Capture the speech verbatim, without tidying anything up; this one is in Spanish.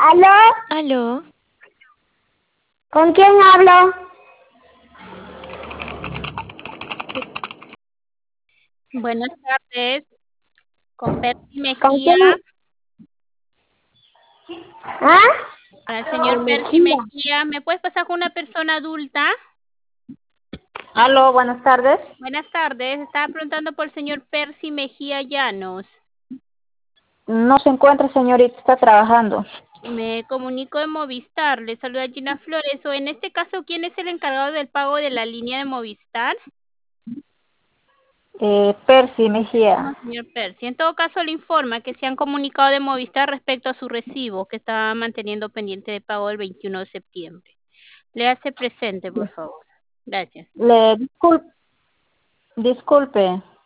¿Aló? Aló. ¿Con quién hablo? Buenas tardes, con Percy ¿Con Mejía, quién? ¿Ah? para el señor Con Percy Mejía. Mejía. ¿Me puedes pasar con una persona adulta? Aló, buenas tardes. Buenas tardes, estaba preguntando por el señor Percy Mejía Llanos. No se encuentra, señorita, está trabajando. Me comunico de Movistar, le saluda Gina Flores. O en este caso, ¿quién es el encargado del pago de la línea de Movistar? Eh, Percy No, Mejía. señor Percy. En todo caso, le informa que se han comunicado de Movistar respecto a su recibo, que está manteniendo pendiente de pago el veintiuno de septiembre. Le hace presente, por favor. Gracias. Le disculpe. Disculpe.